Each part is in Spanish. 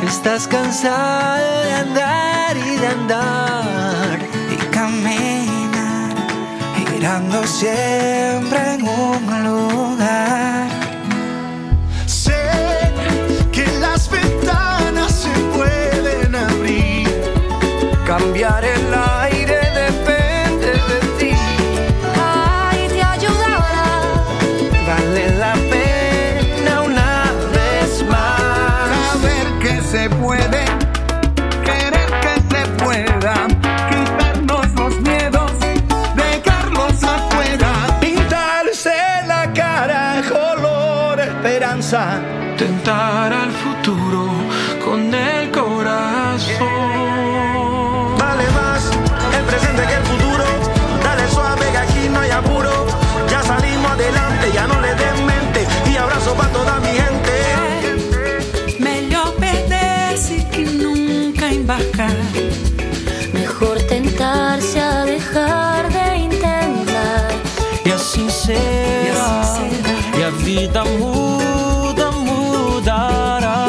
Estás cansado de andar y de andar y caminar, girando siempre en un lugar. Sé que las ventanas se pueden abrir, cambiar el aire depende de ti. Ay, te ayudará, Vale la pena una vez más. Saber que se puede, querer que se pueda, quitarnos los miedos, dejarlos afuera. Pintarse la cara color esperanza, Tentar al futuro con el corazón. vale más el presente que el futuro. Dale suave que aquí no hay apuro. Ya salimos adelante, ya no le den mente. Y abrazo para toda mi gente. melhor perder-se que nunca embarcar. Mejor tentarse a dejar de intentar. E assim será, e a vida muda, mudará.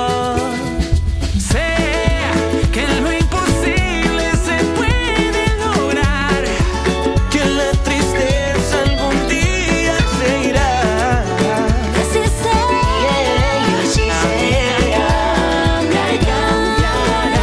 Sé que lo imposible se puede lograr. Que la tristeza algún día se irá. Así será, así será, cambiará.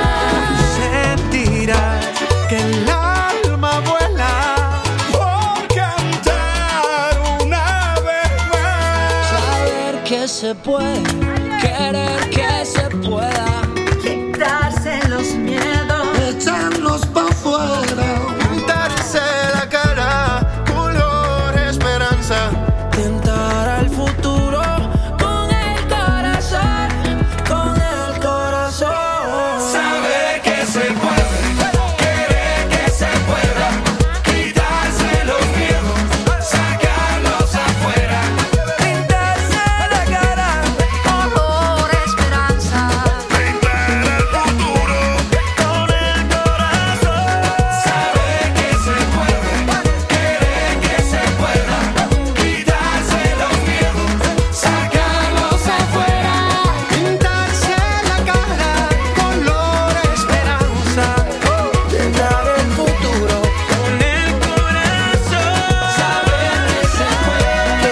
Sentirás que el alma vuela por cantar una vez más. Saber que se puede, querer que se pueda, Quitarse los miedos, Echarnos pa' afuera. pintarse la cara color esperanza, tentar al futuro con el corazón, con el corazón. Saber que se puede, querer que se pueda, quitarse los miedos, sacarlos afuera, pintarse la cara color esperanza. pintar al futuro con el corazón. Saber que se puede, querer que se pueda, quitarse los miedos, sacarlos afuera, pintarse la cara color esperanza, tentar el futuro con el corazón. Saber que se puede,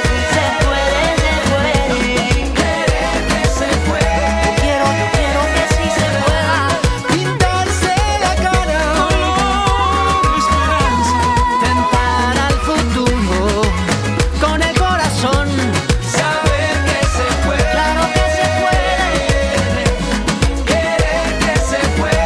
querer que se puede, Yo quiero que sí se pueda. pintarse la cara color esperanza, Tentar al futuro con el corazón. saber que se puede, Claro que se puede. querer que se puede,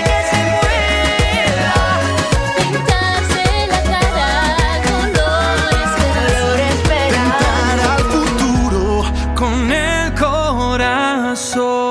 Pintarse la cara color esperanza. pintar al futuro con el corazón.